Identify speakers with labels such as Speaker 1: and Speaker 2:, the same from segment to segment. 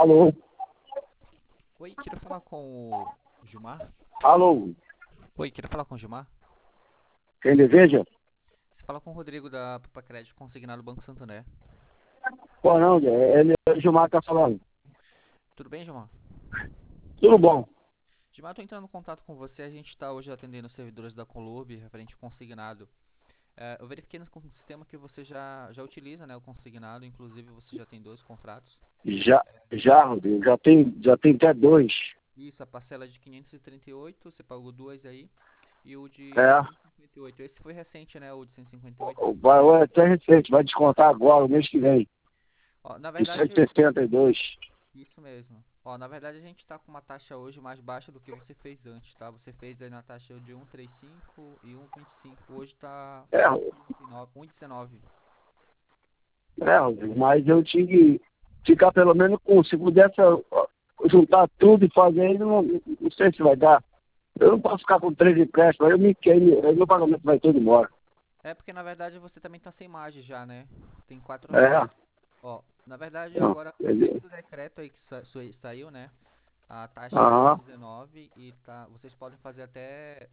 Speaker 1: Alô?
Speaker 2: Oi, queria falar com o Gilmar.
Speaker 1: Alô?
Speaker 2: Oi, queria falar com o Gilmar.
Speaker 1: Quem deseja?
Speaker 2: Você fala com o Rodrigo da Papa Crédito Consignado Banco Santander.
Speaker 1: Pô, não, ele é o Gilmar que tá falando.
Speaker 2: Tudo bem, Gilmar?
Speaker 1: Tudo bom?
Speaker 2: Gilmar, tô entrando em contato com você. A gente está hoje atendendo os servidores da Conlurb, referente ao consignado. Eu verifiquei no sistema que você já utiliza, né, o consignado. Inclusive, você já tem dois contratos.
Speaker 1: Já, Rodrigo, já tem até dois.
Speaker 2: Isso, a parcela de 538, você pagou duas aí. E o de
Speaker 1: É,
Speaker 2: 158. Esse foi recente, né, o de 158.
Speaker 1: vai até recente, vai descontar agora, o mês que vem,
Speaker 2: Ó, na
Speaker 1: de
Speaker 2: verdade,
Speaker 1: 162.
Speaker 2: isso mesmo. Ó, na verdade a gente tá com uma taxa hoje mais baixa do que você fez antes, tá? Você fez aí na taxa de 1,35 e 1,25. Hoje tá
Speaker 1: É,
Speaker 2: 1,19. 1,19.
Speaker 1: Rodrigo, mas eu tinha que ficar pelo menos com, se pudesse juntar tudo e fazer, não sei se vai dar. Eu não posso ficar com três empréstimos, aí eu me queimo, aí meu pagamento vai todo embora.
Speaker 2: É porque na verdade você também tá sem margem já, né? Tem 4 meses.
Speaker 1: É,
Speaker 2: Ó, na verdade
Speaker 1: não,
Speaker 2: agora,
Speaker 1: ele-
Speaker 2: devido ao decreto aí que saiu, né? A taxa tá
Speaker 1: aham,
Speaker 2: 1,19 e tá, vocês podem fazer até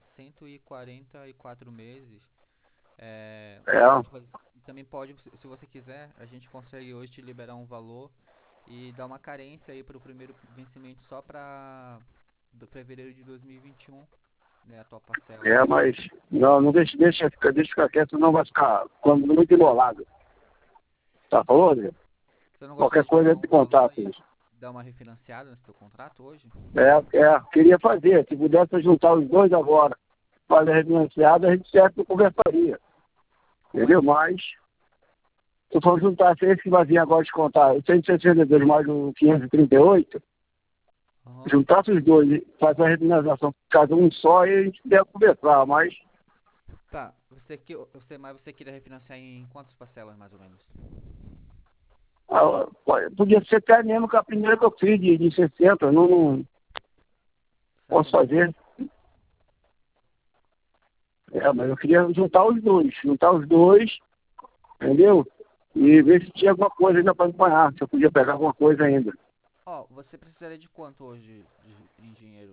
Speaker 2: 144 meses. Você
Speaker 1: é.
Speaker 2: pode fazer, e também pode, se você quiser, a gente consegue hoje te liberar um valor e dar uma carência aí para o primeiro vencimento só para fevereiro de 2021, né, a tua parcela.
Speaker 1: Mas não deixa ficar quieto, não vai ficar quando muito enrolado. Tá falando, Rodrigo?
Speaker 2: Você não
Speaker 1: Qualquer
Speaker 2: gostaria de
Speaker 1: coisa
Speaker 2: pegar
Speaker 1: é
Speaker 2: um
Speaker 1: de
Speaker 2: valor
Speaker 1: contato.
Speaker 2: e dar uma refinanciada nesse teu contrato hoje?
Speaker 1: Queria fazer. Se pudesse juntar os dois agora, fazer refinanciado, a gente certo conversaria.
Speaker 2: Oi?
Speaker 1: Entendeu? Mas, se for juntar esse que vai vir agora descontar, o 162 mais o 538,
Speaker 2: Aham.
Speaker 1: juntasse os dois e fazer a refinanciação cada um só, e a gente deve conversar, mas
Speaker 2: Tá, mas você queria refinanciar em quantas parcelas mais ou menos?
Speaker 1: podia ser até mesmo que a primeira que eu fiz de 60, não posso
Speaker 2: 60.
Speaker 1: fazer. Mas eu queria juntar os dois, entendeu? E ver se tinha alguma coisa ainda para acompanhar, se eu podia pegar alguma coisa ainda.
Speaker 2: Ó, você precisaria de quanto hoje em dinheiro?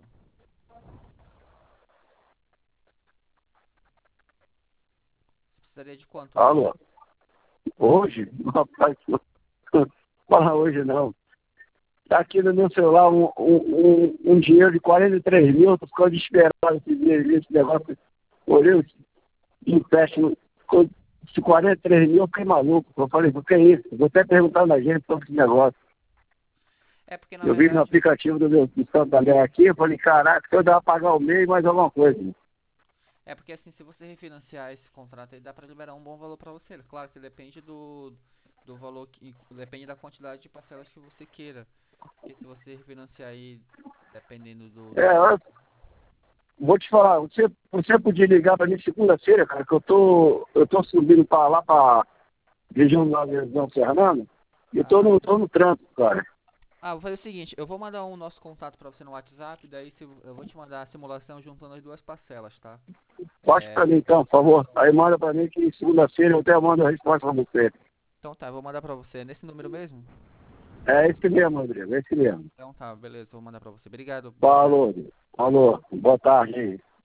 Speaker 2: Você precisaria de quanto hoje?
Speaker 1: Alô, hoje? Rapaz, fala hoje não. Tá aqui no meu celular um dinheiro de 43 mil, eu tô ficando desesperado esse negócio. Olhei o empréstimo, ficou de 43 mil, eu fiquei maluco. Eu falei, o que é isso? Vou até perguntar na gente sobre esse negócio.
Speaker 2: É porque na
Speaker 1: Eu vi no
Speaker 2: verdade,
Speaker 1: aplicativo do Santander aqui, eu falei, caraca, se eu dar pra pagar o mês, mais alguma coisa.
Speaker 2: assim, se você refinanciar esse contrato aí, dá pra liberar um bom valor pra você. Claro que depende do valor depende da quantidade de parcelas que você queira. Porque se você refinanciar aí, dependendo do
Speaker 1: É,
Speaker 2: valor.
Speaker 1: vou te falar, você podia ligar para mim segunda-feira, cara, que eu tô subindo para lá para região lá de São Fernando, e
Speaker 2: Ah,
Speaker 1: tô no trânsito, cara.
Speaker 2: vou fazer o seguinte, eu vou mandar um nosso contato pra você no WhatsApp, daí eu vou te mandar a simulação juntando as duas parcelas, tá?
Speaker 1: Pode para mim então, por favor. Aí manda para mim que segunda-feira eu até mando a resposta para você.
Speaker 2: Então tá, eu vou mandar pra você. Nesse número mesmo?
Speaker 1: É esse mesmo, Rodrigo, é esse mesmo.
Speaker 2: Então tá, beleza, eu vou mandar pra você. Obrigado, boa tarde.
Speaker 1: Falou, falou. Boa tarde aí.